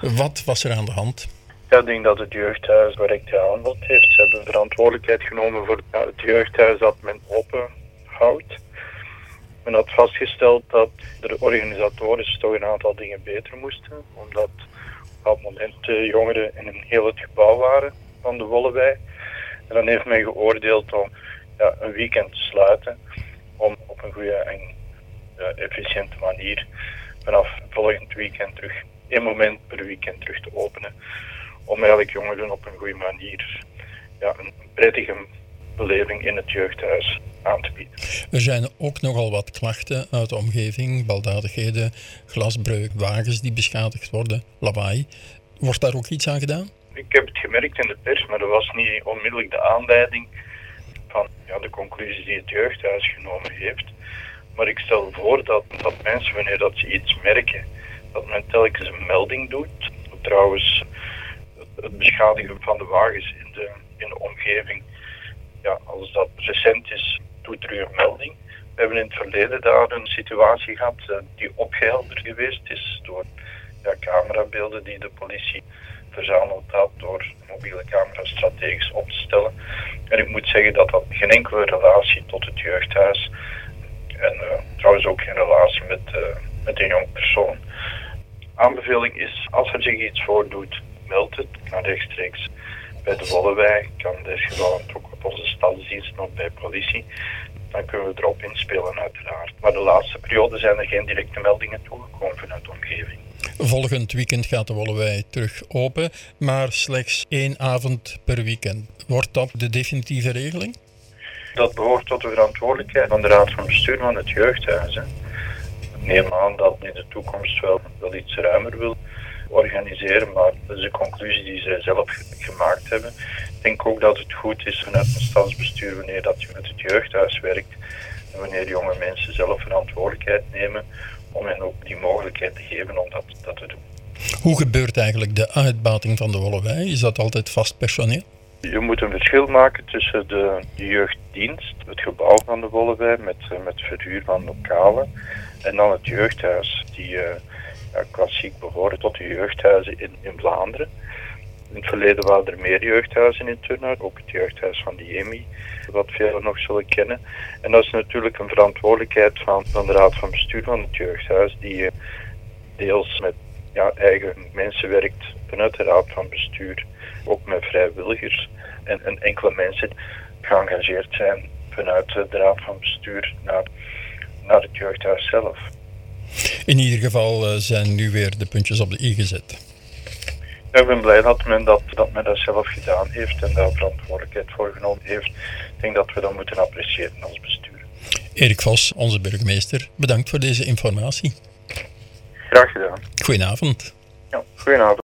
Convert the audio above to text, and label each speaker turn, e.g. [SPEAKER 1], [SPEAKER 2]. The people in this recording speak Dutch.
[SPEAKER 1] Wat was er aan de hand?
[SPEAKER 2] Ja, ik denk dat het jeugdhuis correct gehandeld heeft. Ze hebben verantwoordelijkheid genomen voor het jeugdhuis dat men open houdt. Men had vastgesteld dat de organisatoren toch een aantal dingen beter moesten, omdat op dat moment de jongeren in heel het gebouw waren van de Wollewei. En dan heeft men geoordeeld om een weekend te sluiten, om op een goede en efficiënte manier vanaf volgend weekend terug, 1 moment per weekend terug te openen. Om eigenlijk jongeren op een goede manier een prettige beleving in het jeugdhuis aan te bieden.
[SPEAKER 1] Er zijn ook nogal wat klachten uit de omgeving, baldadigheden, glasbreuk, wagens die beschadigd worden, lawaai. Wordt daar ook iets aan gedaan?
[SPEAKER 2] Ik heb het gemerkt in de pers, maar dat was niet onmiddellijk de aanleiding van de conclusies die het jeugdhuis genomen heeft. Maar ik stel voor dat mensen, wanneer dat ze iets merken, dat men telkens een melding doet. Trouwens, het beschadigen van de wagens in de omgeving, als dat recent is, doet er een melding. We hebben in het verleden daar een situatie gehad die opgehelderd geweest is door camerabeelden die de politie verzameld had door mobiele camera's strategisch op te stellen. En ik moet zeggen dat geen enkele relatie tot het jeugdhuis en trouwens ook geen relatie met een jong persoon. Aanbeveling is, als er zich iets voordoet, meld het naar rechtstreeks bij de Wollewei. Kan in dit geval ook op onze stadsdiensten of bij politie. Dan kunnen we erop inspelen uiteraard. Maar de laatste periode zijn er geen directe meldingen toegekomen vanuit de omgeving.
[SPEAKER 1] Volgend weekend gaat de Wollewei terug open, maar slechts 1 avond per weekend. Wordt dat de definitieve regeling?
[SPEAKER 2] Dat behoort tot de verantwoordelijkheid van de Raad van Bestuur van het jeugdhuis. Ik neem aan dat in de toekomst wel iets ruimer wil organiseren, maar dat is een conclusie die zij zelf gemaakt hebben. Ik denk ook dat het goed is vanuit een stadsbestuur wanneer dat je met het jeugdhuis werkt en wanneer jonge mensen zelf verantwoordelijkheid nemen om hen ook die mogelijkheid te geven om dat te doen.
[SPEAKER 1] Hoe gebeurt eigenlijk de uitbating van de Wollewei? Is dat altijd vast personeel?
[SPEAKER 2] Je moet een verschil maken tussen de jeugddienst, het gebouw van de Wollewei met verhuur van lokalen, en dan het jeugdhuis, die klassiek behoren tot de jeugdhuizen in Vlaanderen. In het verleden waren er meer jeugdhuizen in Turnhout, ook het jeugdhuis van de EMI, wat velen nog zullen kennen. En dat is natuurlijk een verantwoordelijkheid van de Raad van Bestuur van het jeugdhuis, die deels met eigen mensen werkt vanuit de Raad van Bestuur, ook met vrijwilligers en enkele mensen geëngageerd zijn vanuit de Raad van Bestuur naar het jeugdhuis zelf.
[SPEAKER 1] In ieder geval zijn nu weer de puntjes op de i gezet.
[SPEAKER 2] Ik ben blij dat men dat zelf gedaan heeft en daar verantwoordelijkheid voor genomen heeft. Ik denk dat we dat moeten appreciëren als bestuur.
[SPEAKER 1] Erik Vos, onze burgemeester, bedankt voor deze informatie.
[SPEAKER 2] Graag gedaan.
[SPEAKER 1] Goedenavond.
[SPEAKER 2] Ja, goedenavond.